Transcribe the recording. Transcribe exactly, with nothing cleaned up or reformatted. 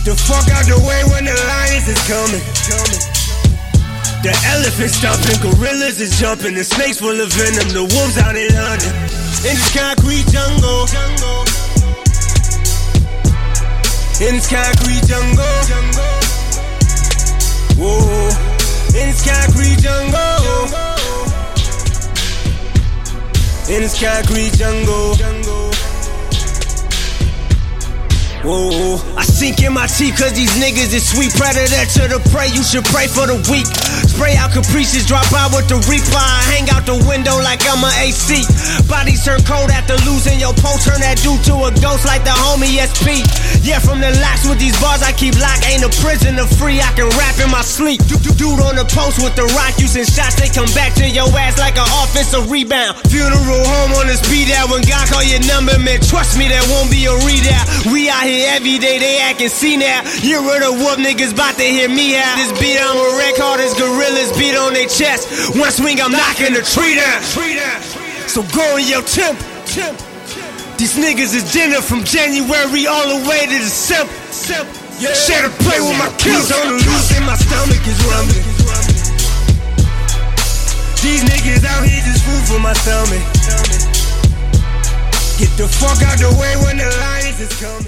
the fuck out the way when the lions is coming. The elephants stomping, gorillas is jumping, the snakes full of venom, the wolves out in London. In this concrete jungle, in this concrete jungle, whoa, in this concrete jungle, in this concrete jungle. Whoa, I sink in my teeth cause these niggas is sweet. Predator to the prey, you should pray for the weak. Spray out caprices, drop out with the reaper. I hang out the window like I'm a A C. Bodies turn cold after losing your pole. Turn that dude to a ghost like the homie S P. Yeah, from the locks with these bars I keep locked. Ain't a prisoner free, I can rap in my sleep. Dude on the post with the rock using shots. They come back to your ass like an offensive rebound. Funeral home on the speed out. When God call your number, man, trust me, there won't be a readout. We out here every day, they actin' see now. Year of the whoop, niggas bout to hear me out. This beat I'm a wreck, all this gorillas beat on their chest. One swing, I'm knocking the tree down. So go in your temp. These niggas is dinner from January all the way to December. Share to play with my kills on the loose and my stomach is rumbling. These niggas out here just food for my stomach. Get the fuck out the way when the lions is coming.